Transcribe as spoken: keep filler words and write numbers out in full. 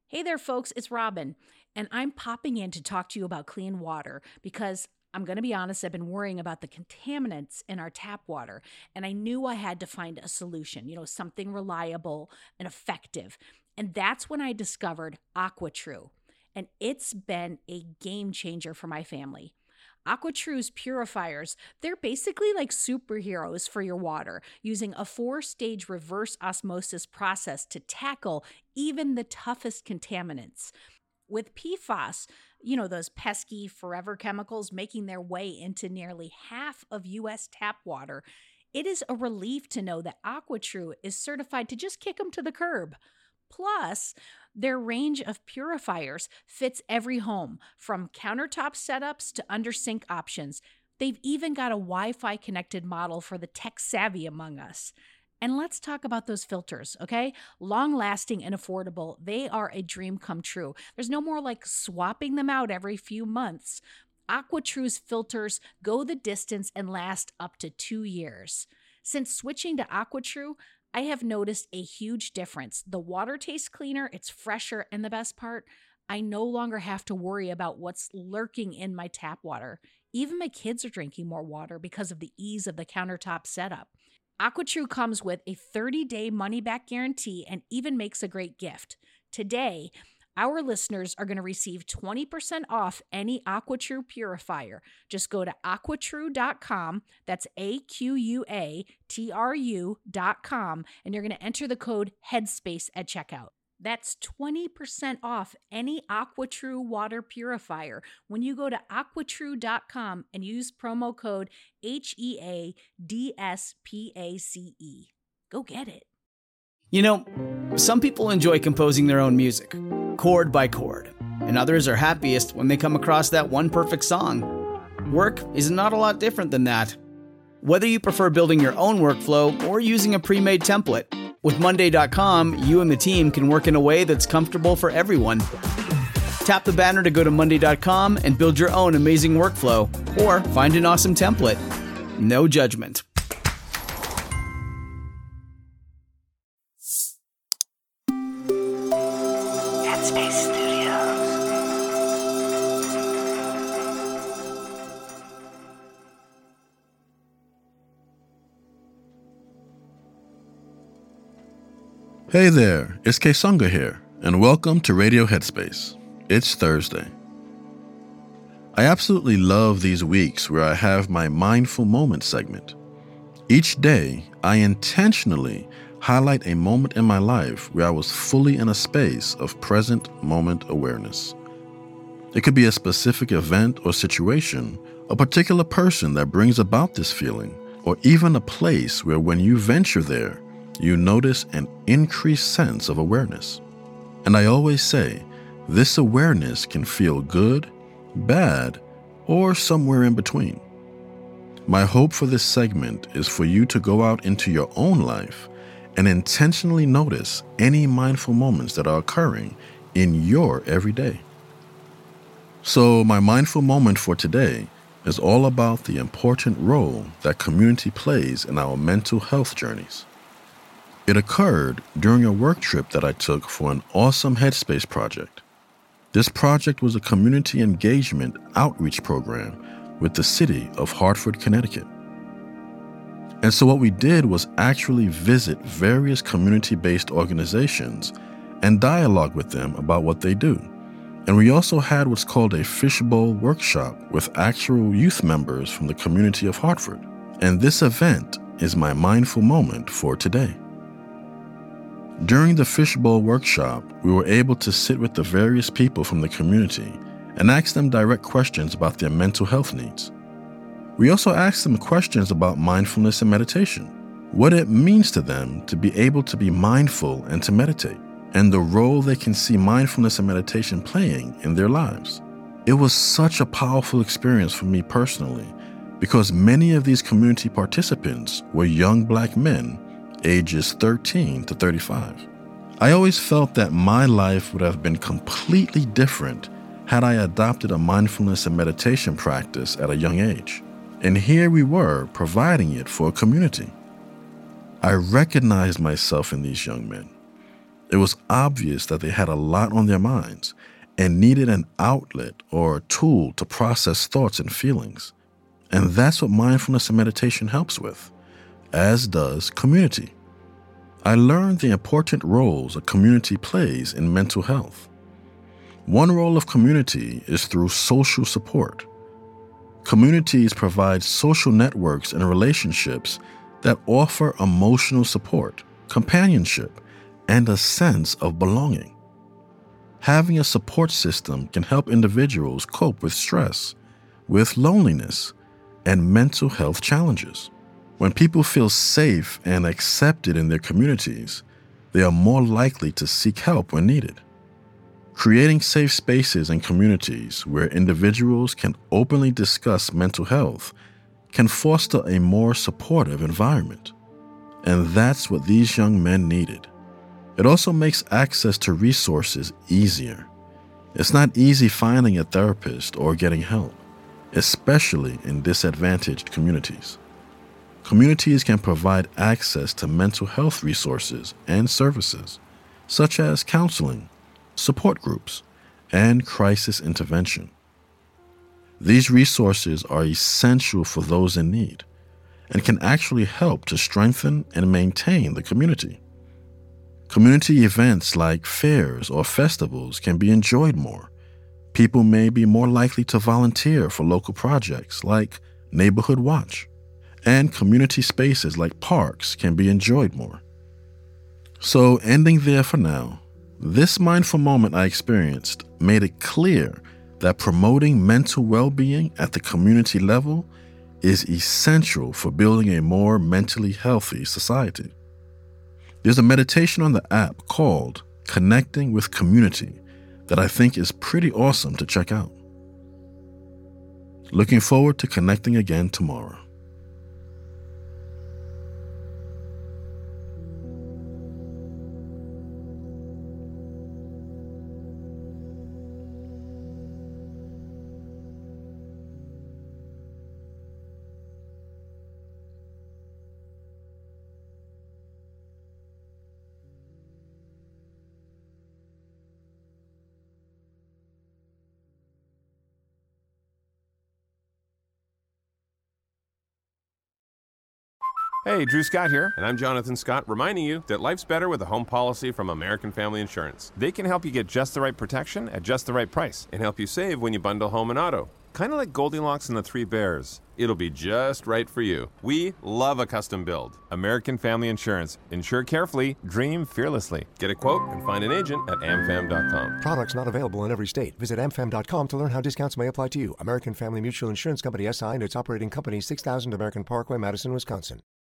Hey there, folks, it's Robin, and I'm popping in to talk to you about clean water because I'm going to be honest, I've been worrying about the contaminants in our tap water, and I knew I had to find a solution, you know, something reliable and effective. And that's when I discovered AquaTrue, and it's been a game changer for my family. AquaTrue's purifiers, they're basically like superheroes for your water, using a four stage reverse osmosis process to tackle even the toughest contaminants. With P F A S, you know, those pesky forever chemicals making their way into nearly half of U S tap water, it is a relief to know that AquaTrue is certified to just kick them to the curb. Plus, their range of purifiers fits every home, from countertop setups to under sink options. They've even got a Wi-Fi connected model for the tech savvy among us. And let's talk about those filters, okay? Long lasting and affordable, they are a dream come true. There's no more like swapping them out every few months. AquaTrue's filters go the distance and last up to two years. Since switching to AquaTrue, I have noticed a huge difference. The water tastes cleaner, it's fresher, and the best part, I no longer have to worry about what's lurking in my tap water. Even my kids are drinking more water because of the ease of the countertop setup. AquaTrue comes with a thirty-day money-back guarantee and even makes a great gift. Today, our listeners are going to receive twenty percent off any AquaTrue purifier. Just go to aquatrue dot com, that's A Q U A T R U dot com, and you're going to enter the code HEADSPACE at checkout. That's twenty percent off any AquaTrue water purifier when you go to aquatrue dot com and use promo code H E A D S P A C E. Go get it. You know, some people enjoy composing their own music, chord by chord, and others are happiest when they come across that one perfect song. Work is not a lot different than that. Whether you prefer building your own workflow or using a pre-made template, with Monday dot com, you and the team can work in a way that's comfortable for everyone. Tap the banner to go to Monday dot com and build your own amazing workflow, or find an awesome template. No judgment. Headspace Studios. Hey there, it's Kesunga here, and welcome to Radio Headspace. It's Thursday. I absolutely love these weeks where I have my Mindful Moments segment. Each day, I intentionally highlight a moment in my life where I was fully in a space of present moment awareness. It could be a specific event or situation, a particular person that brings about this feeling, or even a place where when you venture there, you notice an increased sense of awareness. And I always say, this awareness can feel good, bad, or somewhere in between. My hope for this segment is for you to go out into your own life and intentionally notice any mindful moments that are occurring in your everyday. So my mindful moment for today is all about the important role that community plays in our mental health journeys. It occurred during a work trip that I took for an awesome Headspace project. This project was a community engagement outreach program with the city of Hartford, Connecticut. And so what we did was actually visit various community-based organizations and dialogue with them about what they do. And we also had what's called a fishbowl workshop with actual youth members from the community of Hartford. And this event is my mindful moment for today. During the fishbowl workshop, we were able to sit with the various people from the community and ask them direct questions about their mental health needs. We also asked them questions about mindfulness and meditation, what it means to them to be able to be mindful and to meditate, and the role they can see mindfulness and meditation playing in their lives. It was such a powerful experience for me personally, because many of these community participants were young Black men, ages thirteen to thirty-five. I always felt that my life would have been completely different had I adopted a mindfulness and meditation practice at a young age. And here we were providing it for a community. I recognized myself in these young men. It was obvious that they had a lot on their minds and needed an outlet or a tool to process thoughts and feelings. And that's what mindfulness and meditation helps with, as does community. I learned the important roles a community plays in mental health. One role of community is through social support. Communities provide social networks and relationships that offer emotional support, companionship, and a sense of belonging. Having a support system can help individuals cope with stress, with loneliness, and mental health challenges. When people feel safe and accepted in their communities, they are more likely to seek help when needed. Creating safe spaces and communities where individuals can openly discuss mental health can foster a more supportive environment. And that's what these young men needed. It also makes access to resources easier. It's not easy finding a therapist or getting help, especially in disadvantaged communities. Communities can provide access to mental health resources and services, such as counseling, support groups, and crisis intervention. These resources are essential for those in need and can actually help to strengthen and maintain the community. Community events like fairs or festivals can be enjoyed more. People may be more likely to volunteer for local projects like Neighborhood Watch, and community spaces like parks can be enjoyed more. So, ending there for now, this mindful moment I experienced made it clear that promoting mental well-being at the community level is essential for building a more mentally healthy society. There's a meditation on the app called Connecting with Community that I think is pretty awesome to check out. Looking forward to connecting again tomorrow. Hey, Drew Scott here, and I'm Jonathan Scott, reminding you that life's better with a home policy from American Family Insurance. They can help you get just the right protection at just the right price and help you save when you bundle home and auto. Kind of like Goldilocks and the Three Bears. It'll be just right for you. We love a custom build. American Family Insurance. Insure carefully, dream fearlessly. Get a quote and find an agent at a m fam dot com. Products not available in every state. Visit a m fam dot com to learn how discounts may apply to you. American Family Mutual Insurance Company S I and its operating company, six thousand American Parkway, Madison, Wisconsin.